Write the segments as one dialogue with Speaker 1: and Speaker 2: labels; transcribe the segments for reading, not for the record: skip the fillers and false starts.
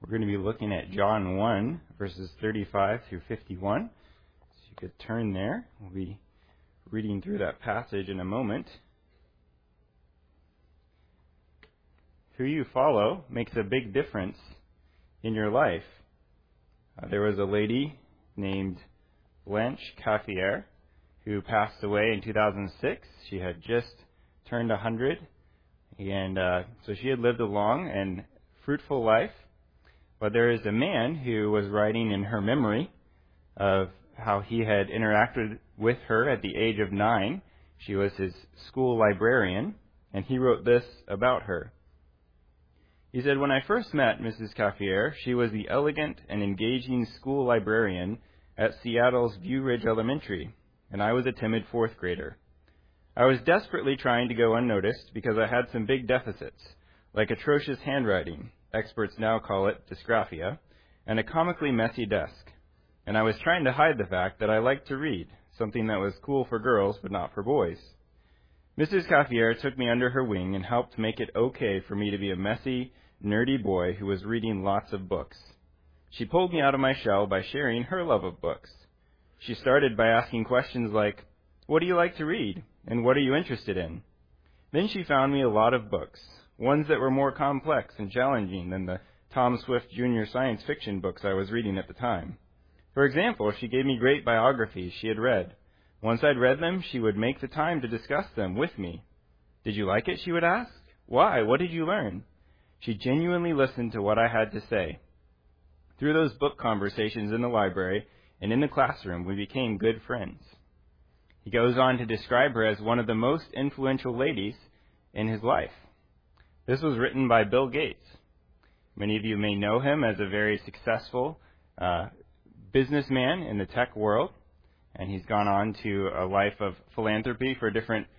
Speaker 1: We're going to be looking at John 1, verses 35 through 51. So you could turn there. We'll be reading through that passage in a moment. Who you follow makes a big difference in your life. There was a lady named Blanche Caffier who passed away in 2006. She had just turned 100, and so she had lived a long and fruitful life. But there is a man who was writing in her memory of how he had interacted with her at the age of 9. She was his school librarian, and he wrote this about her. He said, "When I first met Mrs. Caffier, she was the elegant and engaging school librarian at Seattle's View Ridge Elementary, and I was a timid fourth grader. I was desperately trying to go unnoticed because I had some big deficits, like atrocious handwriting, experts now call it dysgraphia, and a comically messy desk. And I was trying to hide the fact that I liked to read, something that was cool for girls but not for boys. Mrs. Caffier took me under her wing and helped make it okay for me to be a messy, nerdy boy who was reading lots of books. She pulled me out of my shell by sharing her love of books. She started by asking questions like, 'What do you like to read? And what are you interested in?' Then she found me a lot of books, ones that were more complex and challenging than the Tom Swift Jr. science fiction books I was reading at the time. For example, she gave me great biographies she had read. Once I'd read them, she would make the time to discuss them with me. 'Did you like it?' she would ask. 'Why? What did you learn?' She genuinely listened to what I had to say. Through those book conversations in the library and in the classroom, we became good friends." He goes on to describe her as one of the most influential ladies in his life. This was written by Bill Gates. Many of you may know him as a very successful businessman in the tech world, and he's gone on to a life of philanthropy for different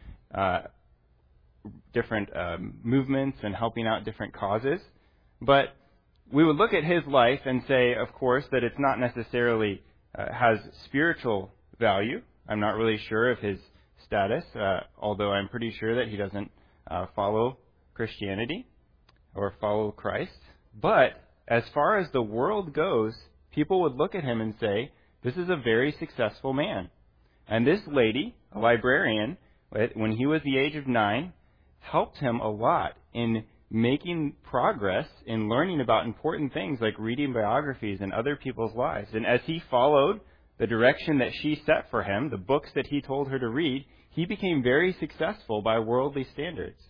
Speaker 1: movements and helping out different causes. But we would look at his life and say, of course, that it's not necessarily has spiritual value. I'm not really sure of his status, although I'm pretty sure that he doesn't follow Christianity or follow Christ. But as far as the world goes, people would look at him and say, this is a very successful man. And this lady, a librarian, when he was the age of 9, helped him a lot in making progress in learning about important things like reading biographies in other people's lives. And as he followed the direction that she set for him, the books that he told her to read, he became very successful by worldly standards.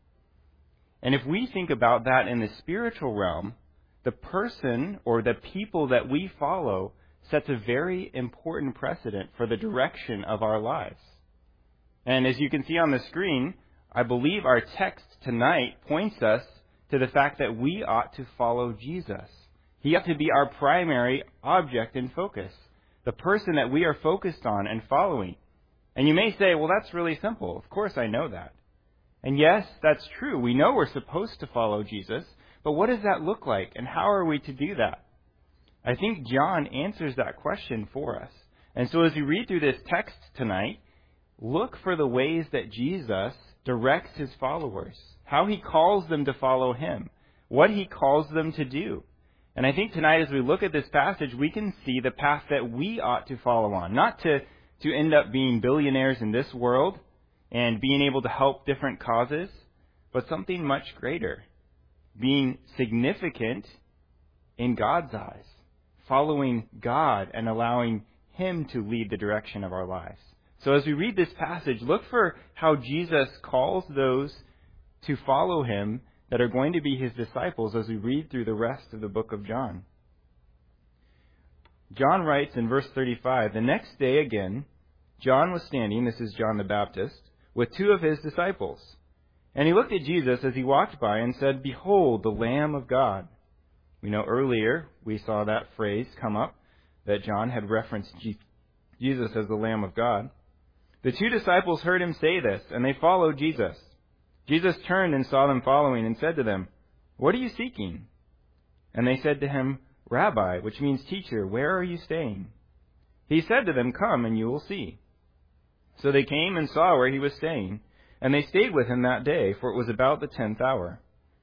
Speaker 1: And if we think about that in the spiritual realm, the person or the people that we follow sets a very important precedent for the direction of our lives. And as you can see on the screen, I believe our text tonight points us to the fact that we ought to follow Jesus. He ought to be our primary object and focus, the person that we are focused on and following. And you may say, well, that's really simple. Of course I know that. And yes, that's true. We know we're supposed to follow Jesus, but what does that look like, and how are we to do that? I think John answers that question for us. And so as we read through this text tonight, look for the ways that Jesus directs his followers, how he calls them to follow him, what he calls them to do. And I think tonight as we look at this passage, we can see the path that we ought to follow on, not to end up being billionaires in this world and being able to help different causes, but something much greater, being significant in God's eyes, following God and allowing him to lead the direction of our lives. So as we read this passage, look for how Jesus calls those to follow him that are going to be his disciples as we read through the rest of the book of John. John writes in verse 35, "The next day again, John was standing," this is John the Baptist, "with 2 of his disciples. And he looked at Jesus as he walked by and said, 'Behold, the Lamb of God.'" We know earlier we saw that phrase come up, that John had referenced Jesus as the Lamb of God. The 2 disciples heard him say this, and they followed Jesus. Jesus turned and saw them following and said to them, "What are you seeking?" And they said to him, "Rabbi," which means teacher, "where are you staying?" He said to them, "Come and you will see." So they came and saw where he was staying, and they stayed with him that day, for it was about the 10th hour.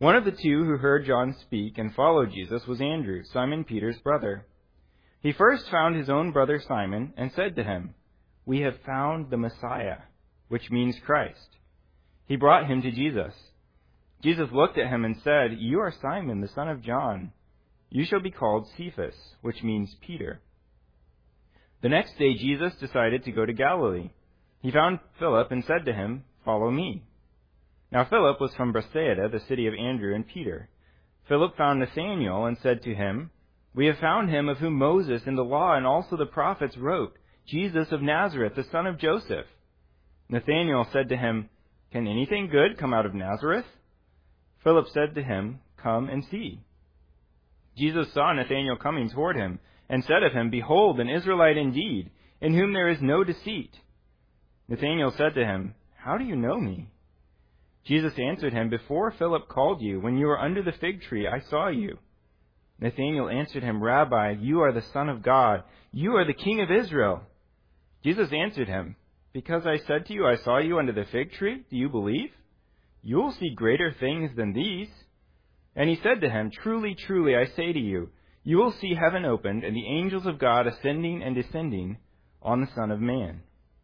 Speaker 1: One of the two who heard John speak and followed Jesus was Andrew, Simon Peter's brother. He first found his own brother Simon and said to him, "We have found the Messiah," which means Christ. He brought him to Jesus. Jesus looked at him and said, "You are Simon, the son of John. You shall be called Cephas," which means Peter. The next day Jesus decided to go to Galilee. He found Philip and said to him, "Follow me." Now Philip was from Bethsaida, the city of Andrew and Peter. Philip found Nathanael and said to him, "We have found him of whom Moses in the law and also the prophets wrote, Jesus of Nazareth, the son of Joseph." Nathanael said to him, "Can anything good come out of Nazareth?" Philip said to him, "Come and see." Jesus saw Nathanael coming toward him and said of him, "Behold, an Israelite indeed, in whom there is no deceit." Nathanael said to him, "How do you know me?" Jesus answered him, "Before Philip called you, when you were under the fig tree, I saw you." Nathanael answered him, "Rabbi, you are the Son of God. You are the King of Israel." Jesus answered him, "Because I said to you, I saw you under the fig tree, do you believe? You will see greater things than these." And he said to him, "Truly, truly, I say to you, you will see heaven opened and the angels of God ascending and descending on the Son of Man."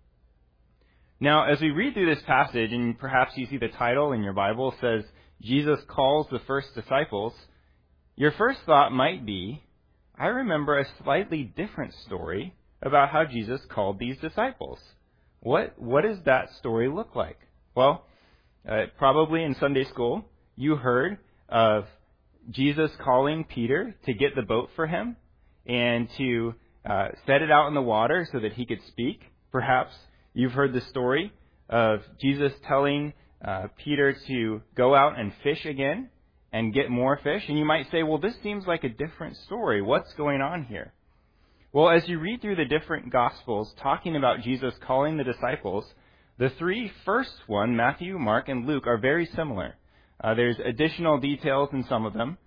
Speaker 1: Now, as we read through this passage, and perhaps you see the title in your Bible says, Jesus calls the first disciples, your first thought might be, I remember a slightly different story about how Jesus called these disciples. What does that story look like? Well, probably in Sunday school, you heard of Jesus calling Peter to get the boat for him and to set it out in the water so that he could speak. Perhaps you've heard the story of Jesus telling Peter to go out and fish again and get more fish. And you might say, well, this seems like a different story. What's going on here? Well, as you read through the different Gospels talking about Jesus calling the disciples, the three first one, Matthew, Mark, and Luke, are very similar. There's additional details in some of them.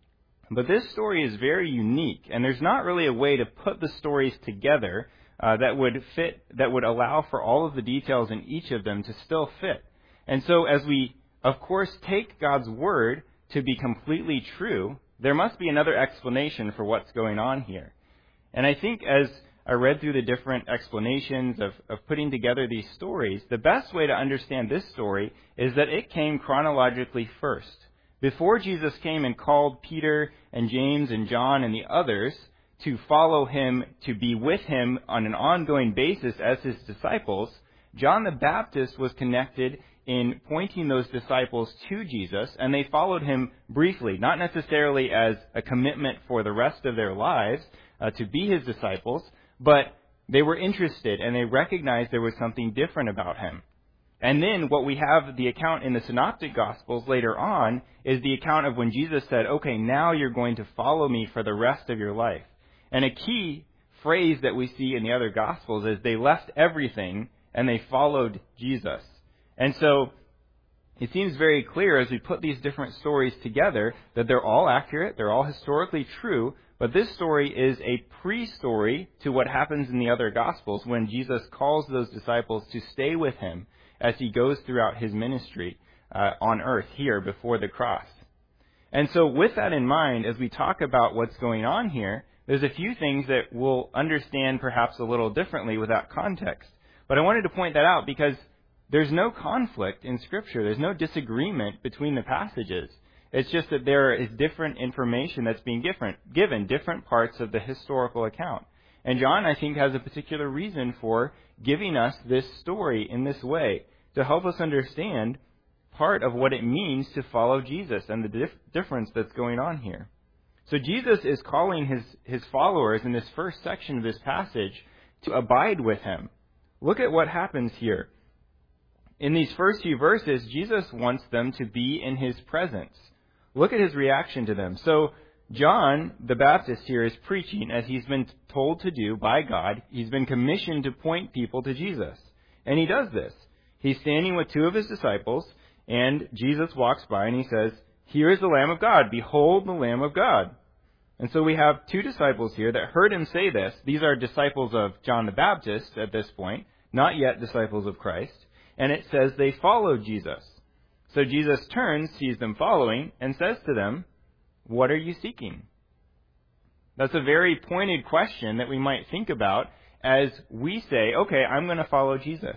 Speaker 1: But this story is very unique, and there's not really a way to put the stories together that would allow for all of the details in each of them to still fit. And so as we, of course, take God's Word to be completely true, there must be another explanation for what's going on here. And I think as I read through the different explanations of putting together these stories, the best way to understand this story is that it came chronologically first. Before Jesus came and called Peter and James and John and the others to follow him, to be with him on an ongoing basis as his disciples, John the Baptist was connected in pointing those disciples to Jesus, and they followed him briefly, not necessarily as a commitment for the rest of their lives to be his disciples, but they were interested and they recognized there was something different about him. And then what we have the account in the Synoptic Gospels later on is the account of when Jesus said, okay, now you're going to follow me for the rest of your life. And a key phrase that we see in the other Gospels is they left everything and they followed Jesus. And so it seems very clear as we put these different stories together that they're all accurate, they're all historically true, but this story is a pre-story to what happens in the other Gospels when Jesus calls those disciples to stay with him as he goes throughout his ministry on earth here before the cross. And so with that in mind, as we talk about what's going on here, there's a few things that we'll understand perhaps a little differently without context. But I wanted to point that out because there's no conflict in Scripture. There's no disagreement between the passages. It's just that there is different information that's being given, different parts of the historical account. And John, I think, has a particular reason for giving us this story in this way to help us understand part of what it means to follow Jesus and the difference that's going on here. So Jesus is calling his followers in this first section of this passage to abide with him. Look at what happens here. In these first few verses, Jesus wants them to be in his presence. Look at his reaction to them. So John the Baptist here is preaching as he's been told to do by God. He's been commissioned to point people to Jesus. And he does this. He's standing with two of his disciples, and Jesus walks by and he says, "Here is the Lamb of God. Behold the Lamb of God." And so we have two disciples here that heard him say this. These are disciples of John the Baptist at this point, not yet disciples of Christ. And it says they followed Jesus. So Jesus turns, sees them following, and says to them, "What are you seeking?" That's a very pointed question that we might think about as we say, okay, I'm going to follow Jesus.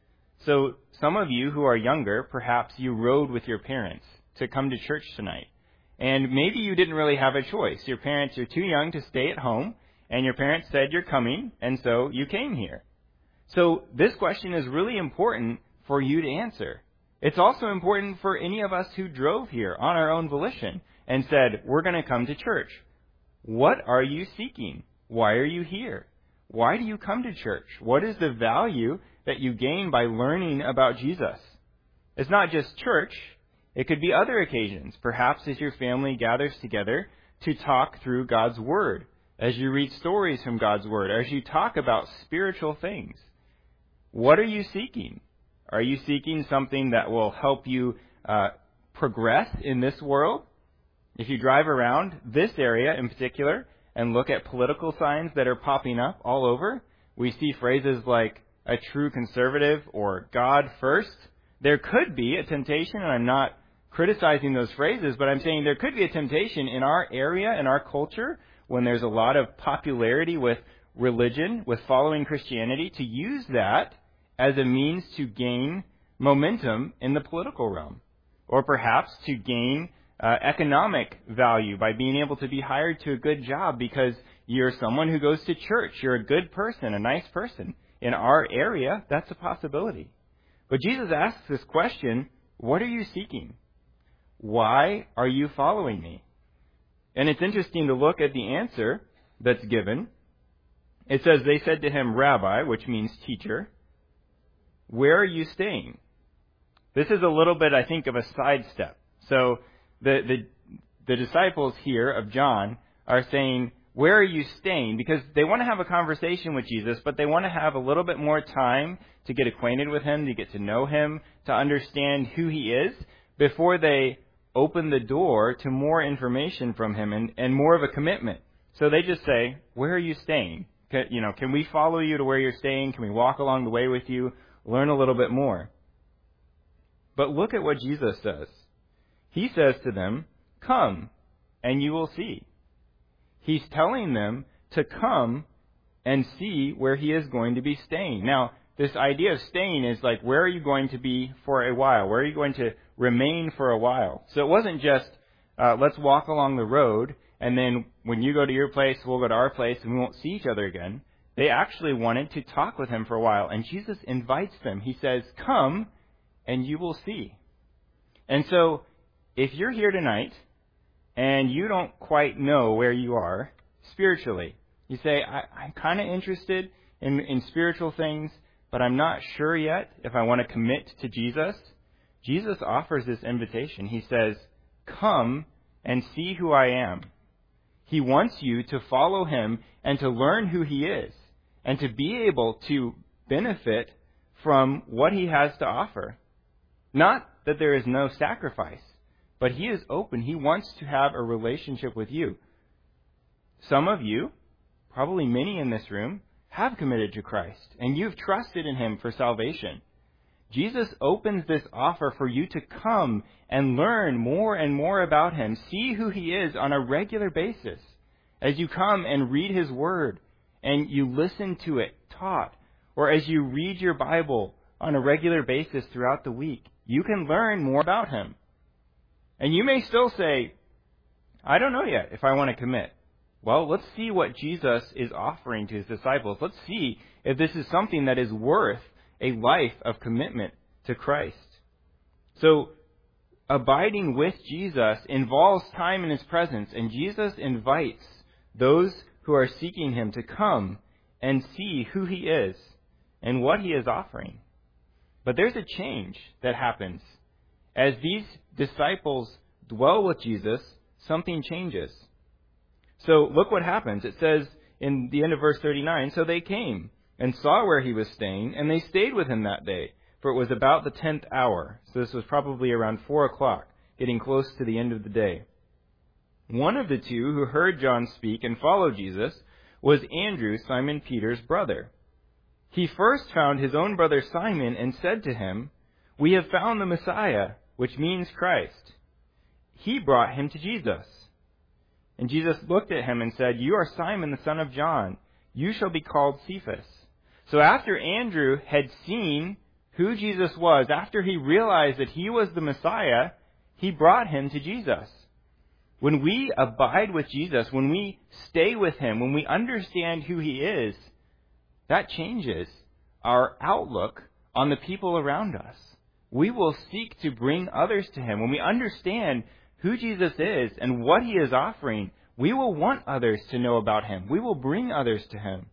Speaker 1: So some of you who are younger, perhaps you rode with your parents to come to church tonight. And maybe you didn't really have a choice. Your parents are too young to stay at home, and your parents said you're coming, and so you came here. So this question is really important for you to answer. It's also important for any of us who drove here on our own volition and said, we're going to come to church. What are you seeking? Why are you here? Why do you come to church? What is the value that you gain by learning about Jesus? It's not just church. It could be other occasions. Perhaps as your family gathers together to talk through God's Word, as you read stories from God's Word, as you talk about spiritual things. What are you seeking? Are you seeking something that will help you progress in this world? If you drive around this area in particular and look at political signs that are popping up all over, we see phrases like a true conservative or God first. There could be a temptation, and I'm not criticizing those phrases, but I'm saying there could be a temptation in our area, in our culture, when there's a lot of popularity with religion, with following Christianity, to use that as a means to gain momentum in the political realm, or perhaps to gain economic value by being able to be hired to a good job because you're someone who goes to church. You're a good person, a nice person. In our area, that's a possibility. But Jesus asks this question, what are you seeking? Why are you following me? And it's interesting to look at the answer that's given. It says, they said to him, Rabbi, which means teacher, where are you staying? This is a little bit, I think, of a sidestep. So the disciples here of John are saying, where are you staying? Because they want to have a conversation with Jesus, but they want to have a little bit more time to get acquainted with him, to get to know him, to understand who he is, before they open the door to more information from him and more of a commitment. So they just say, where are you staying? Can we follow you to where you're staying? Can we walk along the way with you? Learn a little bit more. But look at what Jesus says. He says to them, come, and you will see. He's telling them to come and see where he is going to be staying. Now, this idea of staying is like, where are you going to be for a while? Where are you going to remain for a while? So it wasn't just, let's walk along the road, and then when you go to your place, we'll go to our place, and we won't see each other again. They actually wanted to talk with him for a while, and Jesus invites them. He says, come, and you will see. And so, if you're here tonight, and you don't quite know where you are spiritually, you say, I'm kind of interested in spiritual things, but I'm not sure yet if I want to commit to Jesus. Jesus offers this invitation. He says, come and see who I am. He wants you to follow him and to learn who he is and to be able to benefit from what he has to offer. Not that there is no sacrifice, but he is open. He wants to have a relationship with you. Some of you, probably many in this room, have committed to Christ, and you've trusted in him for salvation. Jesus opens this offer for you to come and learn more and more about him. See who he is on a regular basis. As you come and read his word, and you listen to it taught, or as you read your Bible on a regular basis throughout the week, you can learn more about him. And you may still say, I don't know yet if I want to commit. Well, let's see what Jesus is offering to his disciples. Let's see if this is something that is worth a life of commitment to Christ. So, abiding with Jesus involves time in his presence, and Jesus invites those who are seeking him to come and see who he is and what he is offering. But there's a change that happens. As these disciples dwell with Jesus, something changes. So look what happens. It says in the end of verse 39, so they came and saw where he was staying, and they stayed with him that day, for it was about the 10th hour. So this was probably around 4 o'clock, getting close to the end of the day. One of the two who heard John speak and followed Jesus was Andrew, Simon Peter's brother. He first found his own brother Simon and said to him, we have found the Messiah, which means Christ. He brought him to Jesus. And Jesus looked at him and said, "You are Simon the son of John. You shall be called Cephas." So after Andrew had seen who Jesus was, after he realized that he was the Messiah, he brought him to Jesus. When we abide with Jesus, when we stay with him, when we understand who he is, that changes our outlook on the people around us. We will seek to bring others to him. When we understand who Jesus is and what he is offering, we will want others to know about him. We will bring others to him.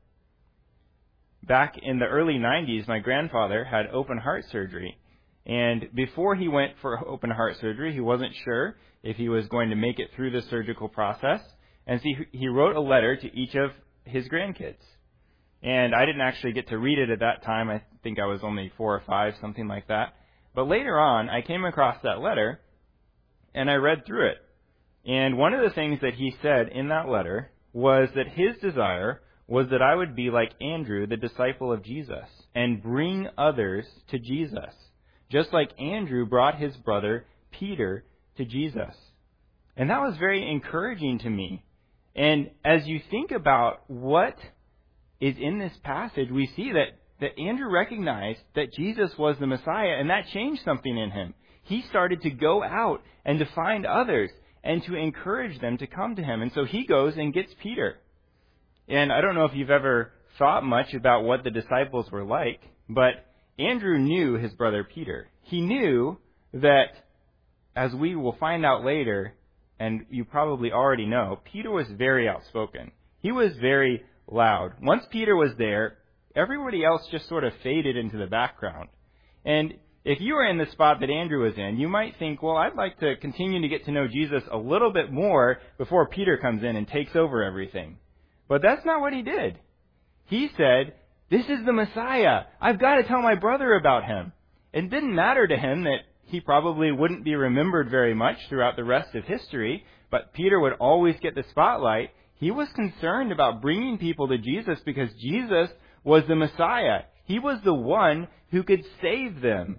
Speaker 1: Back in the early 90s, my grandfather had open heart surgery. And before he went for open heart surgery, he wasn't sure if he was going to make it through the surgical process. And so he wrote a letter to each of his grandkids. And I didn't actually get to read it at that time. I think I was only 4 or 5, something like that. But later on, I came across that letter, and I read through it. And one of the things that he said in that letter was that his desire was that I would be like Andrew, the disciple of Jesus, and bring others to Jesus, just like Andrew brought his brother Peter to Jesus. And that was very encouraging to me. And as you think about what is in this passage, we see that Andrew recognized that Jesus was the Messiah, and that changed something in him. He started to go out and to find others and to encourage them to come to him. And so he goes and gets Peter. And I don't know if you've ever thought much about what the disciples were like, but Andrew knew his brother Peter. He knew that, as we will find out later, and you probably already know, Peter was very outspoken. He was very loud. Once Peter was there, everybody else just sort of faded into the background. And if you were in the spot that Andrew was in, you might think, well, I'd like to continue to get to know Jesus a little bit more before Peter comes in and takes over everything. But that's not what he did. He said, "This is the Messiah. I've got to tell my brother about him." It didn't matter to him that he probably wouldn't be remembered very much throughout the rest of history, but Peter would always get the spotlight. He was concerned about bringing people to Jesus because Jesus was the Messiah. He was the one who could save them.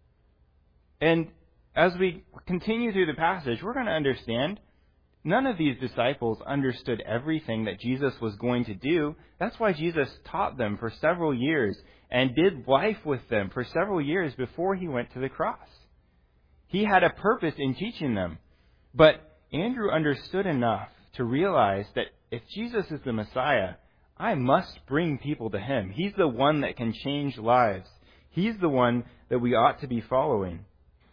Speaker 1: And as we continue through the passage, we're going to understand none of these disciples understood everything that Jesus was going to do. That's why Jesus taught them for several years and did life with them for several years before he went to the cross. He had a purpose in teaching them. But Andrew understood enough to realize that if Jesus is the Messiah, I must bring people to him. He's the one that can change lives. He's the one that we ought to be following.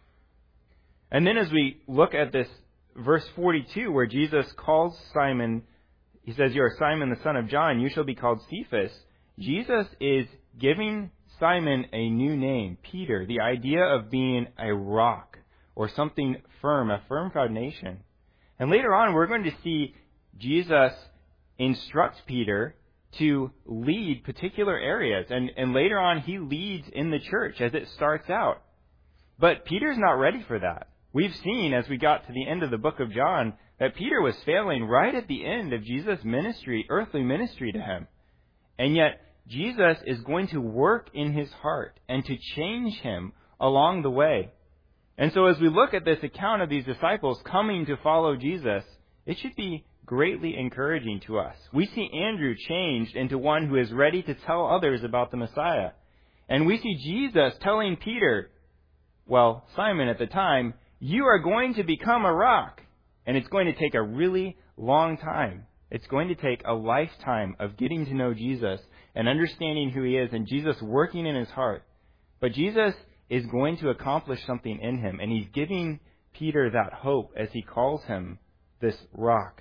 Speaker 1: And then as we look at this verse 42, where Jesus calls Simon, he says, "You are Simon the son of John, you shall be called Cephas." Jesus is giving Simon a new name, Peter, the idea of being a rock or something firm, a firm foundation. And later on, we're going to see Jesus instruct Peter to lead particular areas. And later on, he leads in the church as it starts out. But Peter's not ready for that. We've seen, as we got to the end of the book of John, that Peter was failing right at the end of Jesus' ministry, earthly ministry to him. And yet, Jesus is going to work in his heart and to change him along the way. And so as we look at this account of these disciples coming to follow Jesus, it should be greatly encouraging to us. We see Andrew changed into one who is ready to tell others about the Messiah. And we see Jesus telling Peter, well, Simon at the time, "You are going to become a rock." And it's going to take a really long time. It's going to take a lifetime of getting to know Jesus and understanding who he is and Jesus working in his heart. But Jesus is going to accomplish something in him, and he's giving Peter that hope as he calls him this rock.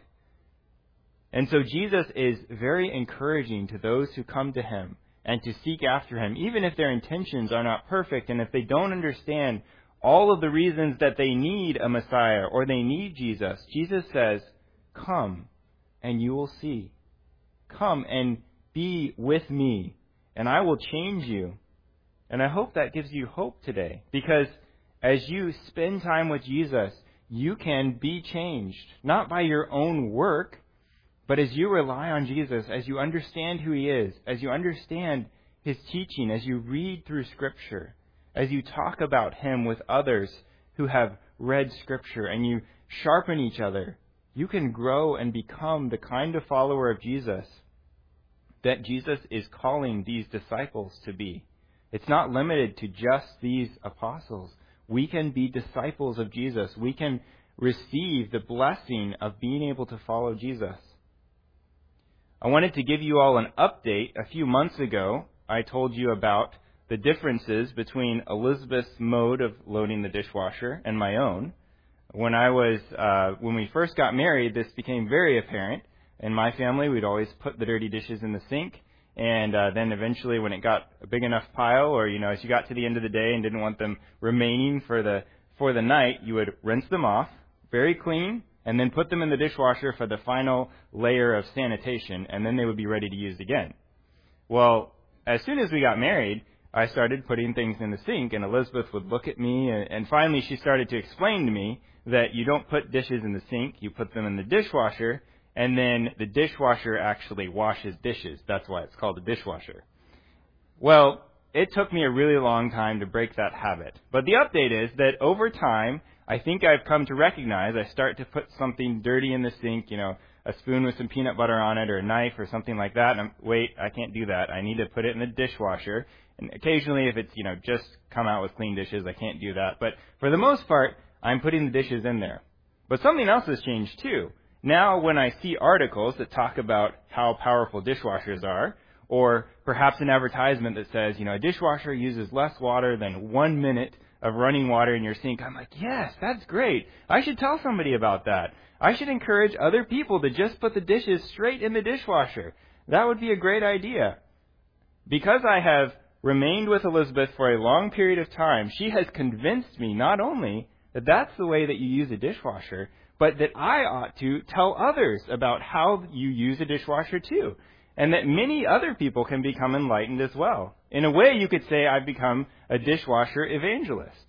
Speaker 1: And so Jesus is very encouraging to those who come to him and to seek after him, even if their intentions are not perfect and if they don't understand all of the reasons that they need a Messiah or they need Jesus. Jesus says, "Come and you will see. Come and be with me, and I will change you." And I hope that gives you hope today, because as you spend time with Jesus, you can be changed, not by your own work, but as you rely on Jesus, as you understand who he is, as you understand his teaching, as you read through Scripture, as you talk about him with others who have read Scripture and you sharpen each other, you can grow and become the kind of follower of Jesus that Jesus is calling these disciples to be. It's not limited to just these apostles. We can be disciples of Jesus. We can receive the blessing of being able to follow Jesus. I wanted to give you all an update. A few months ago, I told you about the differences between Elizabeth's mode of loading the dishwasher and my own. When we first got married, this became very apparent. In my family, we'd always put the dirty dishes in the sink, and then eventually when it got a big enough pile, or as you got to the end of the day and didn't want them remaining for the night, you would rinse them off, very clean, and then put them in the dishwasher for the final layer of sanitation, and then they would be ready to use again. Well, as soon as we got married, I started putting things in the sink, and Elizabeth would look at me, and finally she started to explain to me that you don't put dishes in the sink, you put them in the dishwasher, and then the dishwasher actually washes dishes. That's why it's called a dishwasher. Well, it took me a really long time to break that habit. But the update is that over time, I think I've come to recognize I start to put something dirty in the sink, a spoon with some peanut butter on it or a knife or something like that. And wait, I can't do that. I need to put it in the dishwasher. And occasionally if it's, just come out with clean dishes, I can't do that. But for the most part, I'm putting the dishes in there. But something else has changed too. Now when I see articles that talk about how powerful dishwashers are, or perhaps an advertisement that says, a dishwasher uses less water than 1 minute of running water in your sink, I'm like, yes, that's great. I should tell somebody about that. I should encourage other people to just put the dishes straight in the dishwasher. That would be a great idea. Because I have remained with Elizabeth for a long period of time, she has convinced me not only that that's the way that you use a dishwasher, but that I ought to tell others about how you use a dishwasher too, and that many other people can become enlightened as well. In a way, you could say I've become a dishwasher evangelist.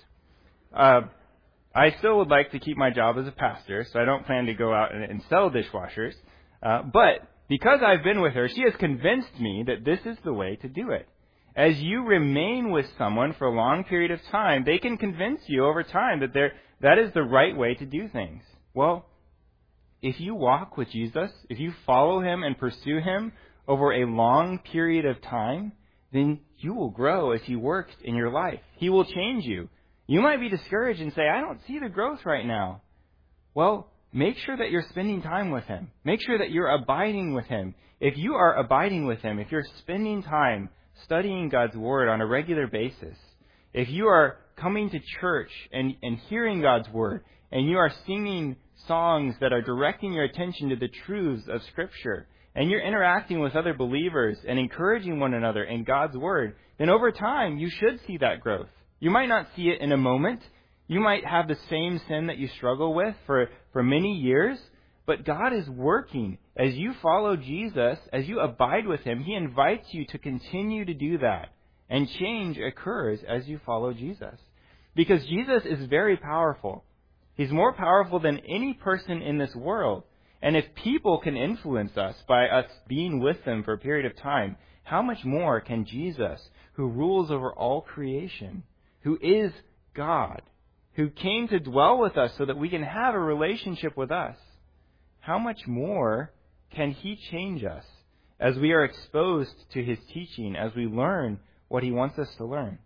Speaker 1: I still would like to keep my job as a pastor, so I don't plan to go out and sell dishwashers. But because I've been with her, she has convinced me that this is the way to do it. As you remain with someone for a long period of time, they can convince you over time that is the right way to do things. Well, if you walk with Jesus, if you follow Him and pursue Him over a long period of time, then you will grow as He works in your life. He will change you. You might be discouraged and say, I don't see the growth right now. Well, make sure that you're spending time with Him. Make sure that you're abiding with Him. If you are abiding with Him, if you're spending time studying God's Word on a regular basis, if you are coming to church and hearing God's Word, and you are singing songs that are directing your attention to the truths of Scripture, and you're interacting with other believers and encouraging one another in God's Word, then over time you should see that growth. You might not see it in a moment. You might have the same sin that you struggle with for many years, but God is working. As you follow Jesus, as you abide with Him, He invites you to continue to do that. And change occurs as you follow Jesus. Because Jesus is very powerful. He's more powerful than any person in this world. And if people can influence us by us being with them for a period of time, how much more can Jesus, who rules over all creation, who is God, who came to dwell with us so that we can have a relationship with us, how much more can He change us as we are exposed to His teaching, as we learn what He wants us to learn?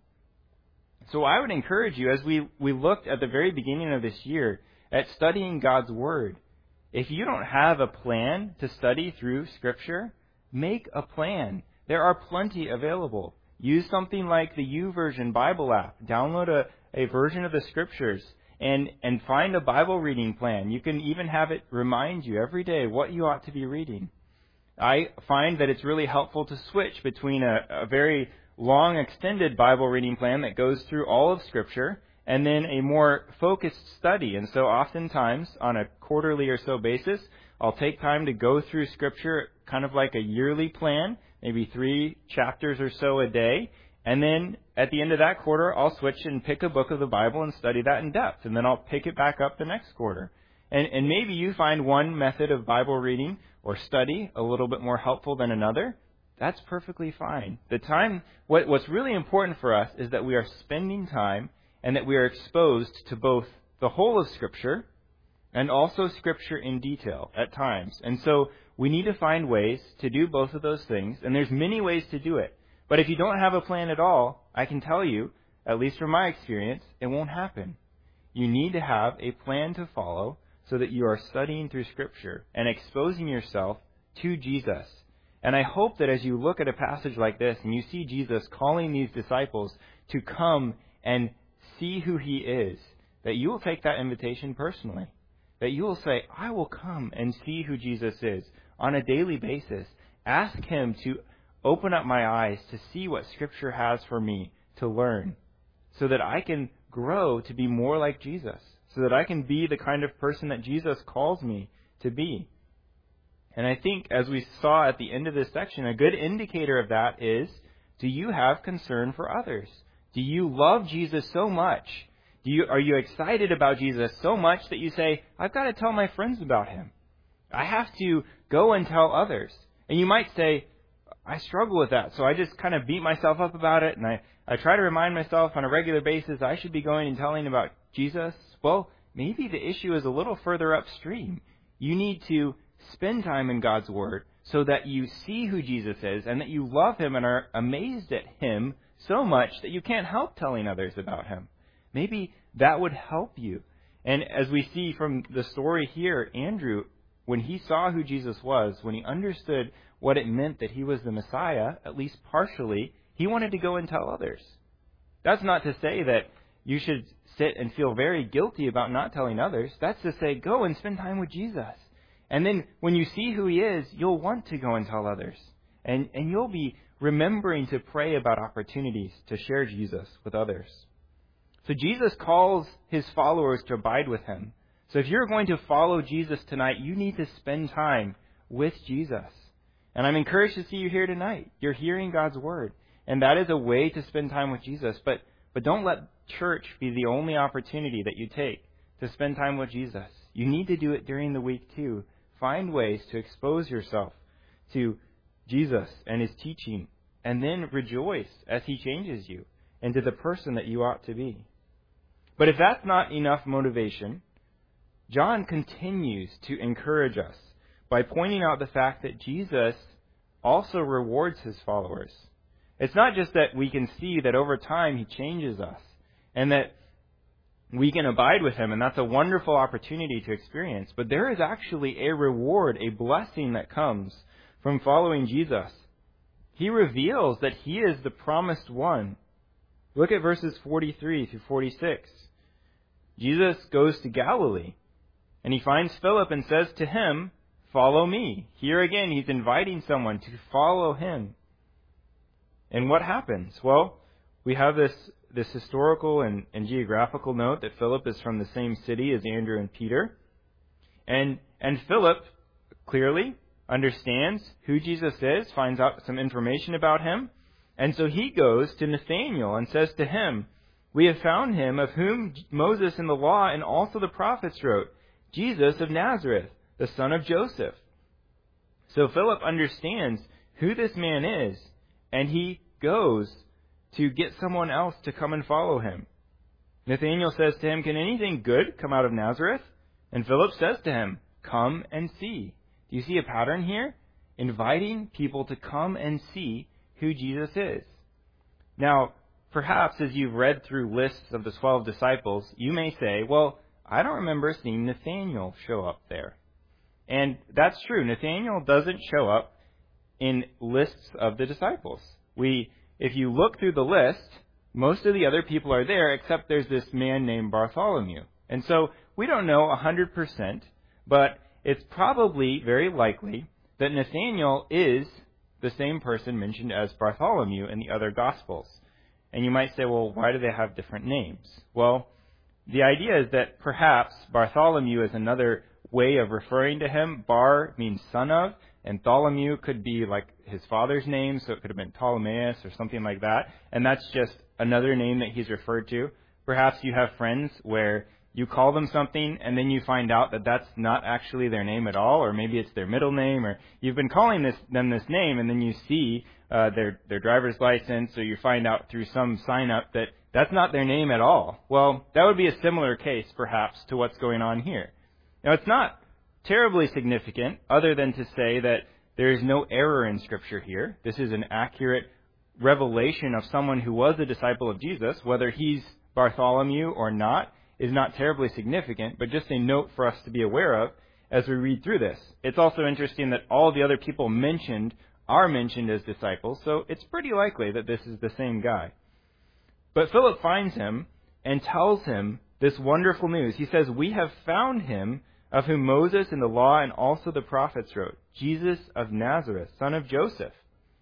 Speaker 1: So I would encourage you, as we looked at the very beginning of this year at studying God's Word, if you don't have a plan to study through Scripture, make a plan. There are plenty available. Use something like the YouVersion Bible app. Download a version of the Scriptures and find a Bible reading plan. You can even have it remind you every day what you ought to be reading. I find that it's really helpful to switch between a very long, extended Bible reading plan that goes through all of Scripture and then a more focused study. And so oftentimes, on a quarterly or so basis, I'll take time to go through Scripture kind of like a yearly plan, maybe 3 chapters or so a day. And then at the end of that quarter, I'll switch and pick a book of the Bible and study that in depth. And then I'll pick it back up the next quarter. And maybe you find one method of Bible reading or study a little bit more helpful than another. That's perfectly fine. What's really important for us is that we are spending time and that we are exposed to both the whole of Scripture and also Scripture in detail at times. And so we need to find ways to do both of those things, and there's many ways to do it. But if you don't have a plan at all, I can tell you, at least from my experience, it won't happen. You need to have a plan to follow so that you are studying through Scripture and exposing yourself to Jesus. And I hope that as you look at a passage like this and you see Jesus calling these disciples to come and see who He is, that you will take that invitation personally. That you will say, I will come and see who Jesus is on a daily basis. Ask Him to open up my eyes to see what Scripture has for me to learn, so that I can grow to be more like Jesus, so that I can be the kind of person that Jesus calls me to be. And I think, as we saw at the end of this section, a good indicator of that is, do you have concern for others? Do you love Jesus so much? Are you excited about Jesus so much that you say, I've got to tell my friends about Him. I have to go and tell others. And you might say, I struggle with that, so I just kind of beat myself up about it, and I try to remind myself on a regular basis I should be going and telling about Jesus. Well, maybe the issue is a little further upstream. You need to spend time in God's Word so that you see who Jesus is and that you love Him and are amazed at Him so much that you can't help telling others about Him. Maybe that would help you. And as we see from the story here, Andrew, when he saw who Jesus was, when he understood what it meant that He was the Messiah, at least partially, he wanted to go and tell others. That's not to say that you should sit and feel very guilty about not telling others. That's to say, go and spend time with Jesus. And then when you see who He is, you'll want to go and tell others. And you'll be remembering to pray about opportunities to share Jesus with others. So Jesus calls His followers to abide with Him. So if you're going to follow Jesus tonight, you need to spend time with Jesus. And I'm encouraged to see you here tonight. You're hearing God's Word. And that is a way to spend time with Jesus. But don't let church be the only opportunity that you take to spend time with Jesus. You need to do it during the week too. Find ways to expose yourself to Jesus and His teaching. And then rejoice as He changes you into the person that you ought to be. But if that's not enough motivation, John continues to encourage us by pointing out the fact that Jesus also rewards His followers. It's not just that we can see that over time He changes us and that we can abide with Him, and that's a wonderful opportunity to experience, but there is actually a reward, a blessing that comes from following Jesus. He reveals that He is the promised one. Look at verses 43 through 46. Jesus goes to Galilee, and He finds Philip and says to him, follow me. Here again, He's inviting someone to follow Him. And what happens? Well, we have this historical and geographical note that Philip is from the same city as Andrew and Peter. And Philip clearly understands who Jesus is, finds out some information about Him. And so he goes to Nathanael and says to him, we have found Him of whom Moses in the law and also the prophets wrote, Jesus of Nazareth, the son of Joseph. So Philip understands who this man is, and he goes to get someone else to come and follow him. Nathanael says to him, can anything good come out of Nazareth? And Philip says to him, come and see. Do you see a pattern here? Inviting people to come and see who Jesus is. Now, perhaps as you've read through lists of the 12 disciples, you may say, well, I don't remember seeing Nathanael show up there. And that's true. Nathanael doesn't show up in lists of the disciples. If you look through the list, most of the other people are there, except there's this man named Bartholomew. And so we don't know 100%, but it's probably very likely that Nathanael is the same person mentioned as Bartholomew in the other Gospels. And you might say, well, why do they have different names? Well, the idea is that perhaps Bartholomew is another way of referring to him. Bar means son of, and Tholomew could be like his father's name, so it could have been Ptolemaeus or something like that. And that's just another name that he's referred to. Perhaps you have friends where you call them something and then you find out that that's not actually their name at all, or maybe it's their middle name, or you've been calling them this name and then you see their driver's license, or you find out through some sign up that That's not their name at all. Well, that would be a similar case, perhaps, to what's going on here. Now, it's not terribly significant, other than to say that there is no error in Scripture here. This is an accurate revelation of someone who was a disciple of Jesus. Whether he's Bartholomew or not is not terribly significant, but just a note for us to be aware of as we read through this. It's also interesting that all the other people mentioned are mentioned as disciples, so it's pretty likely that this is the same guy. But Philip finds him and tells him this wonderful news. He says, "We have found him of whom Moses and the law and also the prophets wrote, Jesus of Nazareth, son of Joseph."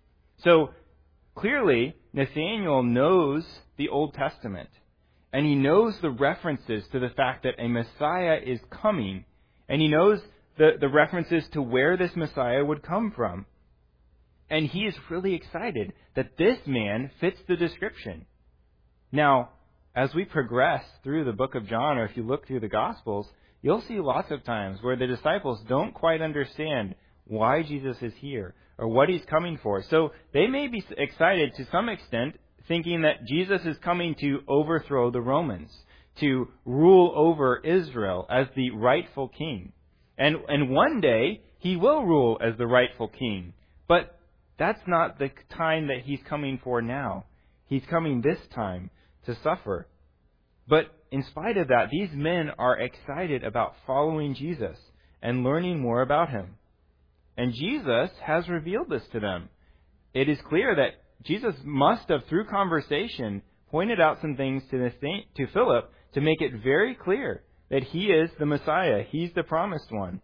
Speaker 1: So clearly, Nathanael knows the Old Testament, and he knows the references to the fact that a Messiah is coming, and he knows the references to where this Messiah would come from. And he is really excited that this man fits the description. Now, as we progress through the book of John, or if you look through the Gospels, you'll see lots of times where the disciples don't quite understand why Jesus is here or what he's coming for. So they may be excited to some extent, thinking that Jesus is coming to overthrow the Romans, to rule over Israel as the rightful king. And one day, he will rule as the rightful king. But that's not the time that he's coming for now. He's coming this time to suffer. But in spite of that, these men are excited about following Jesus and learning more about him. And Jesus has revealed this to them. It is clear that Jesus must have, through conversation, pointed out some things to Philip to make it very clear that he is the Messiah. He's the promised one.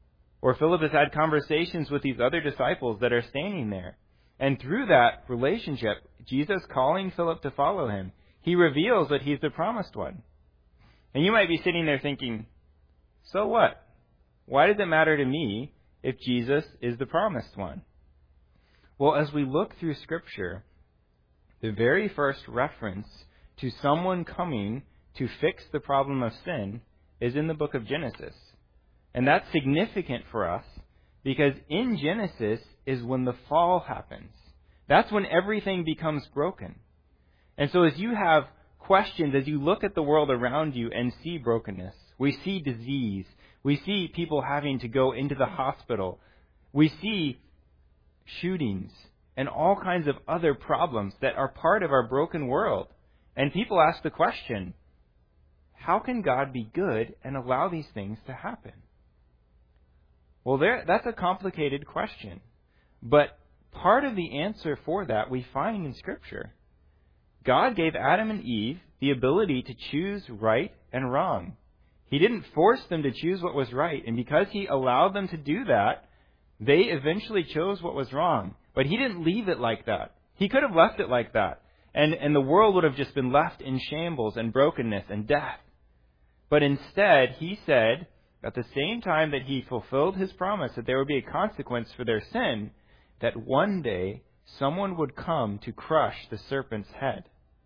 Speaker 1: Or Philip has had conversations with these other disciples that are standing there. And through that relationship, Jesus calling Philip to follow him, he reveals that he's the promised one. And you might be sitting there thinking, so what? Why does it matter to me if Jesus is the promised one? Well, as we look through Scripture, the very first reference to someone coming to fix the problem of sin is in the book of Genesis. And that's significant for us because in Genesis is when the fall happens. That's when everything becomes broken. And so as you have questions, as you look at the world around you and see brokenness, we see disease, we see people having to go into the hospital, we see shootings and all kinds of other problems that are part of our broken world. And people ask the question, how can God be good and allow these things to happen? Well, that's a complicated question. But part of the answer for that we find in Scripture. God gave Adam and Eve the ability to choose right and wrong. He didn't force them to choose what was right. And because He allowed them to do that, they eventually chose what was wrong. But He didn't leave it like that. He could have left it like that. And the world would have just been left in shambles and brokenness and death. But instead, He said, at the same time that He fulfilled His promise that there would be a consequence for their sin, that one day someone would come to crush the serpent's head.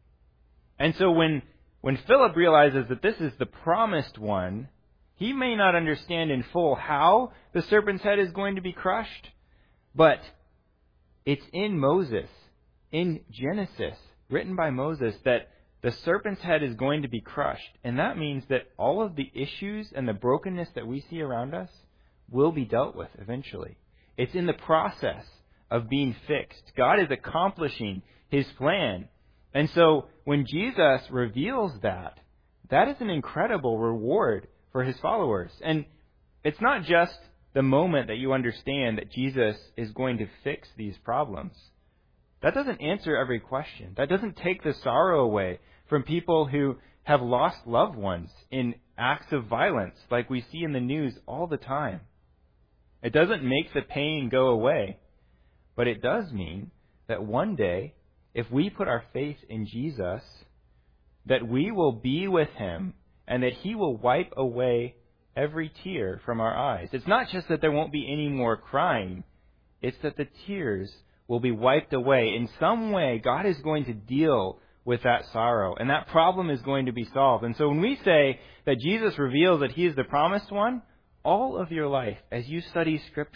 Speaker 1: And so when Philip realizes that this is the promised one, he may not understand in full how the serpent's head is going to be crushed, but it's in Moses, in Genesis, written by Moses, that the serpent's head is going to be crushed. And that means that all of the issues and the brokenness that we see around us will be dealt with eventually. It's in the process of being fixed. God is accomplishing His plan. And so when Jesus reveals that, that is an incredible reward for His followers. And it's not just the moment that you understand that Jesus is going to fix these problems. That doesn't answer every question. That doesn't take the sorrow away from people who have lost loved ones in acts of violence like we see in the news all the time. It doesn't make the pain go away. But it does mean that one day, if we put our faith in Jesus, that we will be with Him and that He will wipe away every tear from our eyes. It's not just that there won't be any more crying. It's that the tears will be wiped away. In some way, God is going to deal with that sorrow, and that problem is going to be solved. And so when we say that Jesus reveals that He is the promised one, all of your life, as you study Scripture,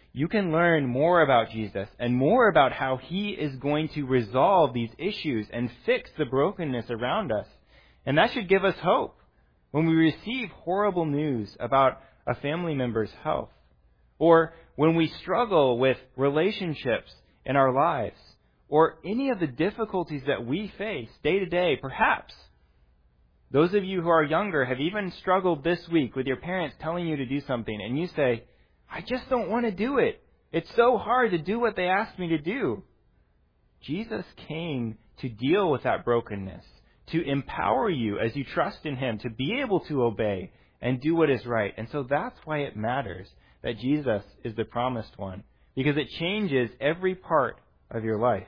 Speaker 1: you can learn more about Jesus and more about how He is going to resolve these issues and fix the brokenness around us. And that should give us hope when we receive horrible news about a family member's health, or when we struggle with relationships in our lives, or any of the difficulties that we face day to day. Perhaps those of you who are younger have even struggled this week with your parents telling you to do something, and you say, I just don't want to do it. It's so hard to do what they asked me to do. Jesus came to deal with that brokenness, to empower you as you trust in Him, to be able to obey and do what is right. And so that's why it matters that Jesus is the promised one, because it changes every part of your life.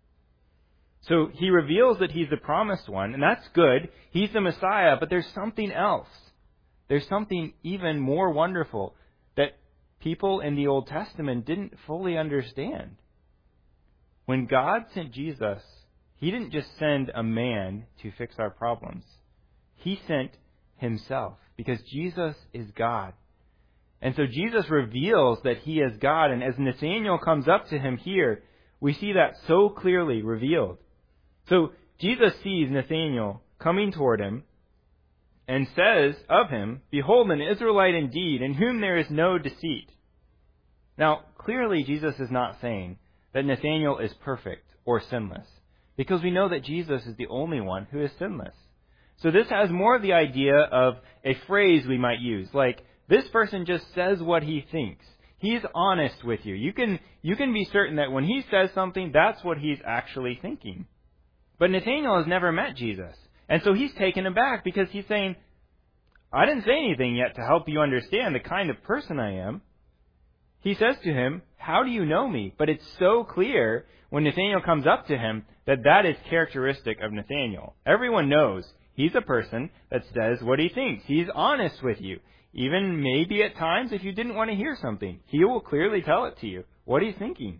Speaker 1: So He reveals that He's the promised one, and that's good. He's the Messiah, but there's something else. There's something even more wonderful that people in the Old Testament didn't fully understand. When God sent Jesus, He didn't just send a man to fix our problems. He sent Himself, because Jesus is God. And so Jesus reveals that He is God, and as Nathanael comes up to Him here, we see that so clearly revealed. So Jesus sees Nathanael coming toward him and says of him, Behold, an Israelite indeed, in whom there is no deceit. Now, clearly Jesus is not saying that Nathanael is perfect or sinless, because we know that Jesus is the only one who is sinless. So this has more of the idea of a phrase we might use, like, this person just says what he thinks. He's honest with you. You can be certain that when he says something, that's what he's actually thinking. But Nathanael has never met Jesus. And so he's taken aback because he's saying, I didn't say anything yet to help you understand the kind of person I am. He says to him, how do you know me? But it's so clear when Nathanael comes up to him that that is characteristic of Nathanael. Everyone knows he's a person that says what he thinks. He's honest with you. Even maybe at times if you didn't want to hear something, he will clearly tell it to you, what he's thinking.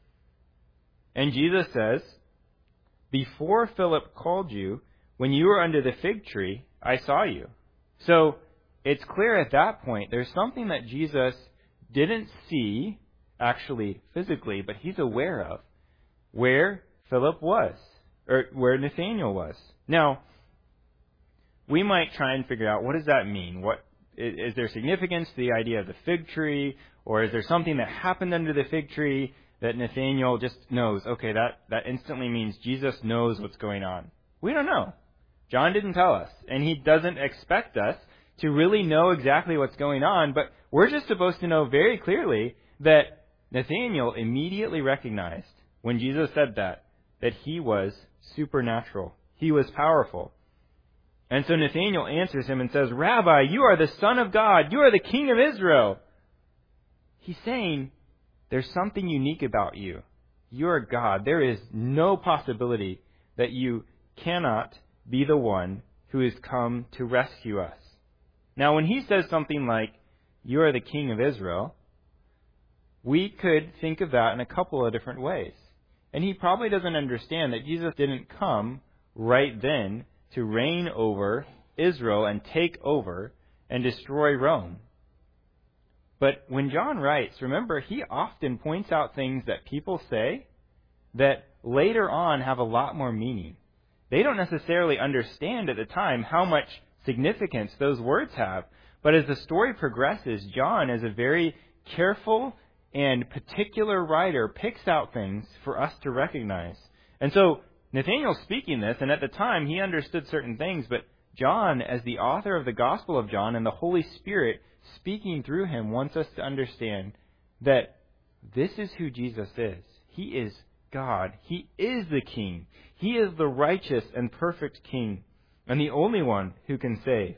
Speaker 1: And Jesus says, Before Philip called you, when you were under the fig tree, I saw you. So it's clear at that point there's something that Jesus didn't see actually physically, but he's aware of where Philip was, or where Nathanael was. Now, we might try and figure out, what does that mean? What is there significance to the idea of the fig tree, or is there something that happened under the fig tree that Nathanael just knows? Okay, that instantly means Jesus knows what's going on. We don't know. John didn't tell us, and he doesn't expect us to really know exactly what's going on, but we're just supposed to know very clearly that Nathanael immediately recognized when Jesus said that he was supernatural. He was powerful. And so Nathanael answers him and says, Rabbi, you are the Son of God. You are the King of Israel. He's saying, there's something unique about you. You are God. There is no possibility that you cannot be the one who has come to rescue us. Now, when he says something like, you are the King of Israel, we could think of that in a couple of different ways. And he probably doesn't understand that Jesus didn't come right then to reign over Israel and take over and destroy Rome. But when John writes, remember, he often points out things that people say that later on have a lot more meaning. They don't necessarily understand at the time how much significance those words have. But as the story progresses, John, as a very careful and particular writer, picks out things for us to recognize. And so Nathanael's speaking this, and at the time he understood certain things, but John, as the author of the Gospel of John, and the Holy Spirit speaking through him, wants us to understand that this is who Jesus is. He is God. He is the King. He is the righteous and perfect King, and the only one who can save.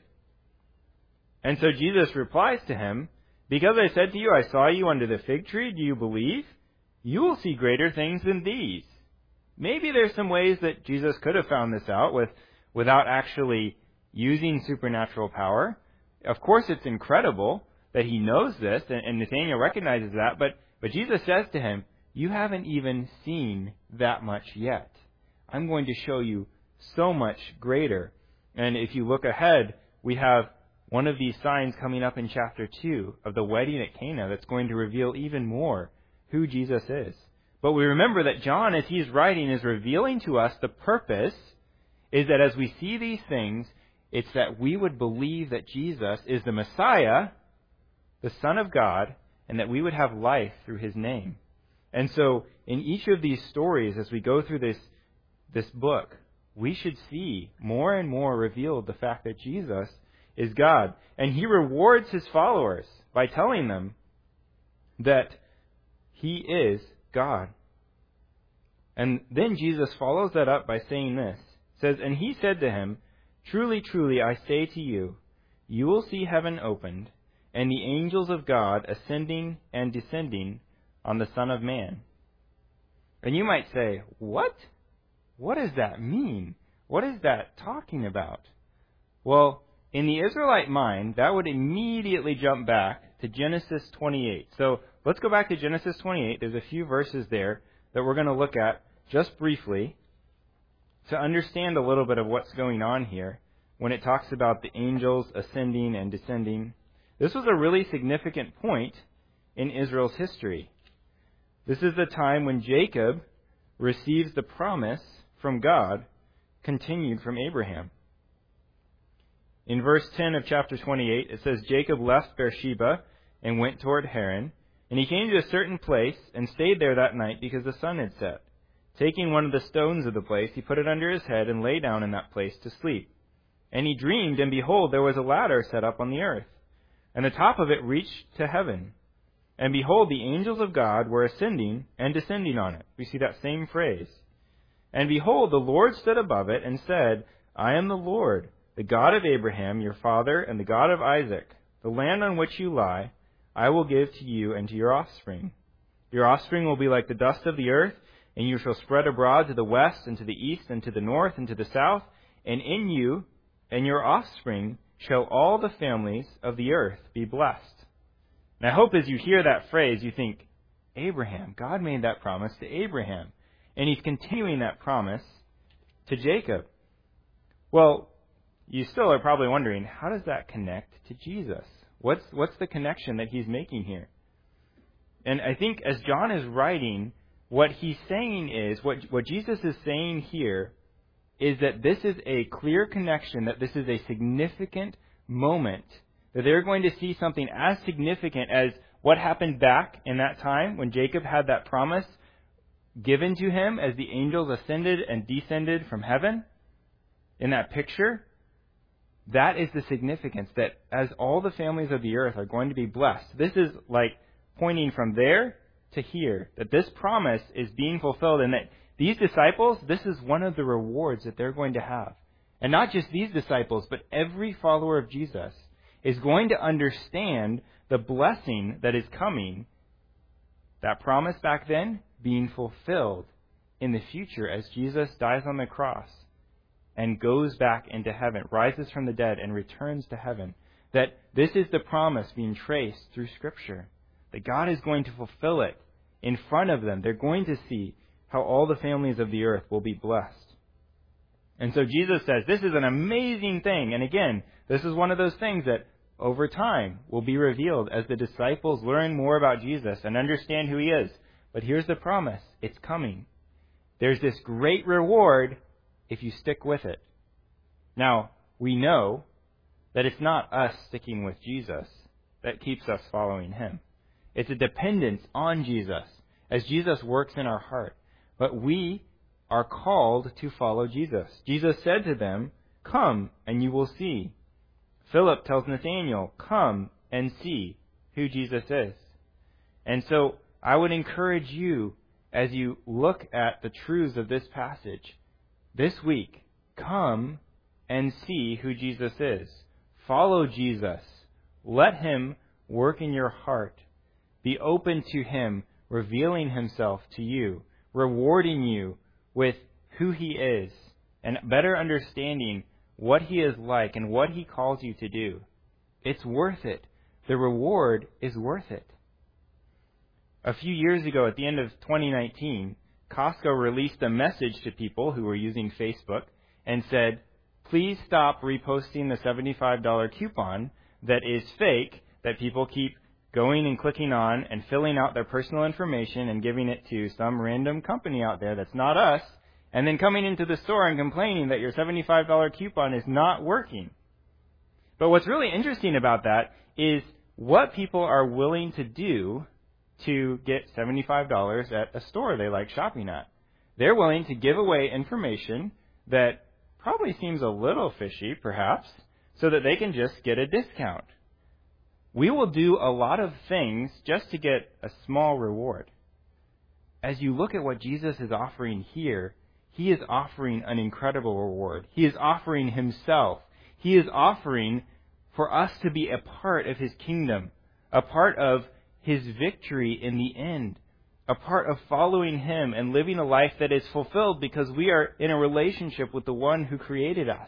Speaker 1: And so Jesus replies to him, Because I said to you, I saw you under the fig tree, do you believe? You will see greater things than these. Maybe there's some ways that Jesus could have found this out without actually using supernatural power. Of course, it's incredible that he knows this, and Nathanael recognizes that, but Jesus says to him, you haven't even seen that much yet. I'm going to show you so much greater. And if you look ahead, we have one of these signs coming up in chapter 2 of the wedding at Cana that's going to reveal even more who Jesus is. But we remember that John, as he's writing, is revealing to us the purpose is that as we see these things, it's that we would believe that Jesus is the Messiah, the Son of God, and that we would have life through his name. And so in each of these stories, as we go through this book, we should see more and more revealed the fact that Jesus is God. And he rewards his followers by telling them that he is God. And then Jesus follows that up by saying this. It says, "And he said to him, 'Truly, truly, I say to you, you will see heaven opened, and the angels of God ascending and descending on the Son of Man.'" And you might say, what? What does that mean? What is that talking about? Well, in the Israelite mind, that would immediately jump back to Genesis 28. So let's go back to Genesis 28. There's a few verses there that we're going to look at just briefly to understand a little bit of what's going on here when it talks about the angels ascending and descending. This was a really significant point in Israel's history. This is the time when Jacob receives the promise from God continued from Abraham. In verse 10 of chapter 28, it says, "Jacob left Beersheba and went toward Haran, and he came to a certain place and stayed there that night because the sun had set. Taking one of the stones of the place, he put it under his head and lay down in that place to sleep. And he dreamed, and behold, there was a ladder set up on the earth, and the top of it reached to heaven. And behold, the angels of God were ascending and descending on it." We see that same phrase. "And behold, the Lord stood above it and said, 'I am the Lord, the God of Abraham, your father, and the God of Isaac. The land on which you lie, I will give to you and to your offspring. Your offspring will be like the dust of the earth, and you shall spread abroad to the west and to the east and to the north and to the south, and in you and your offspring shall all the families of the earth be blessed.'" And I hope as you hear that phrase, you think, Abraham, God made that promise to Abraham. And he's continuing that promise to Jacob. Well, you still are probably wondering, how does that connect to Jesus? What's the connection that he's making here? And I think as John is writing, what he's saying is, what Jesus is saying here is that this is a clear connection, that this is a significant moment, that they're going to see something as significant as what happened back in that time when Jacob had that promise given to him as the angels ascended and descended from heaven. In that picture, that is the significance, that as all the families of the earth are going to be blessed. This is like pointing from there to here, that this promise is being fulfilled, and that these disciples, this is one of the rewards that they're going to have. And not just these disciples, but every follower of Jesus is going to understand the blessing that is coming, that promise back then being fulfilled in the future as Jesus dies on the cross and goes back into heaven, rises from the dead and returns to heaven. That this is the promise being traced through Scripture, that God is going to fulfill it in front of them. They're going to see how all the families of the earth will be blessed. And so Jesus says, this is an amazing thing. And again, this is one of those things that over time will be revealed as the disciples learn more about Jesus and understand who he is. But here's the promise. It's coming. There's this great reward if you stick with it. Now, we know that it's not us sticking with Jesus that keeps us following him. It's a dependence on Jesus as Jesus works in our heart. But we are called to follow Jesus. Jesus said to them, "Come and you will see." Philip tells Nathanael, "Come and see who Jesus is." And so I would encourage you, as you look at the truths of this passage, this week, come and see who Jesus is. Follow Jesus. Let him work in your heart. Be open to him revealing himself to you, rewarding you with who he is, and better understanding what he is like and what he calls you to do. It's worth it. The reward is worth it. A few years ago, at the end of 2019, Costco released a message to people who were using Facebook and said, please stop reposting the $75 coupon that is fake, that people keep going and clicking on and filling out their personal information and giving it to some random company out there that's not us, and then coming into the store and complaining that your $75 coupon is not working. But what's really interesting about that is what people are willing to do to get $75 at a store they like shopping at. They're willing to give away information that probably seems a little fishy, perhaps, so that they can just get a discount. We will do a lot of things just to get a small reward. As you look at what Jesus is offering here, He is offering an incredible reward. He is offering Himself. He is offering for us to be a part of His kingdom, a part of His victory in the end, a part of following Him and living a life that is fulfilled because we are in a relationship with the one who created us.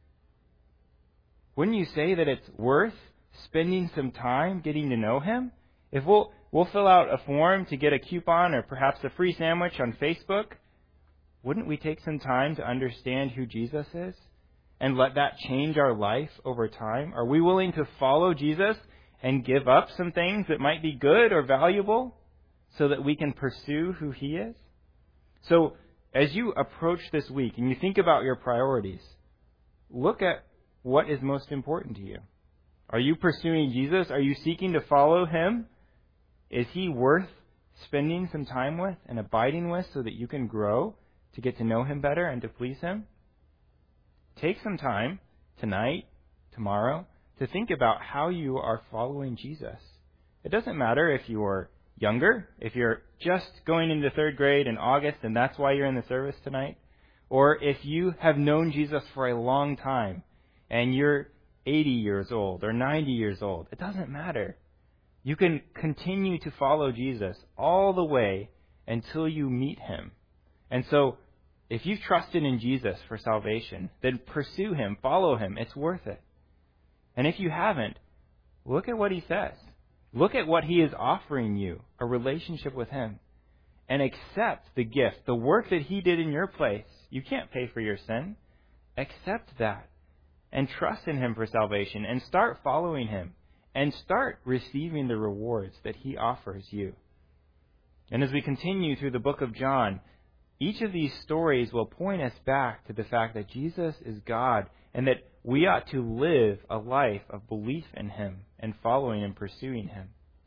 Speaker 1: Wouldn't you say that it's worth spending some time getting to know Him? If we'll fill out a form to get a coupon or perhaps a free sandwich on Facebook, wouldn't we take some time to understand who Jesus is and let that change our life over time? Are we willing to follow Jesus and give up some things that might be good or valuable so that we can pursue who He is? So as you approach this week and you think about your priorities, look at what is most important to you. Are you pursuing Jesus? Are you seeking to follow Him? Is He worth spending some time with and abiding with so that you can grow to get to know Him better and to please Him? Take some time tonight, tomorrow, to think about how you are following Jesus. It doesn't matter if you are younger, if you're just going into third grade in August and that's why you're in the service tonight, or if you have known Jesus for a long time and you're 80 years old or 90 years old. It doesn't matter. You can continue to follow Jesus all the way until you meet Him. And so, if you've trusted in Jesus for salvation, then pursue Him, follow Him. It's worth it. And if you haven't, look at what He says. Look at what He is offering you, a relationship with Him. And accept the gift, the work that He did in your place. You can't pay for your sin. Accept that. And trust in Him for salvation, and start following Him, and start receiving the rewards that He offers you. And as we continue through the book of John, each of these stories will point us back to the fact that Jesus is God, and that we ought to live a life of belief in Him, and following and pursuing Him.